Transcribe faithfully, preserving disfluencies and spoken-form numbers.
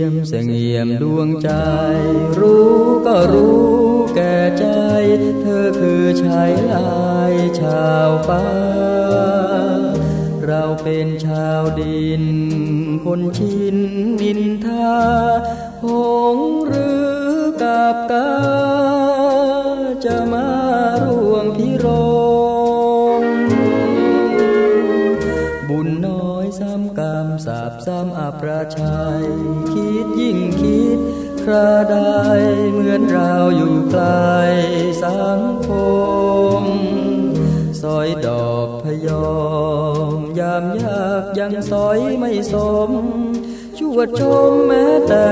มเสงี่ยมดวงใจรู้ก็รู้แก่ใจเธอคือชายลายชาวป่าเราเป็นชาวดินคนชินนินทาหงหรือกับกาจะมาร่วงพิรมบุญน้อยซ้ำกรรมสาบซ้ำอับราชัยคิดยิ่งคิดคราใดเหมือนเราอยู่ไกลสังคมซอยดอกพยอมยามยากยังซอยไม่สมชวดชมแม้แต่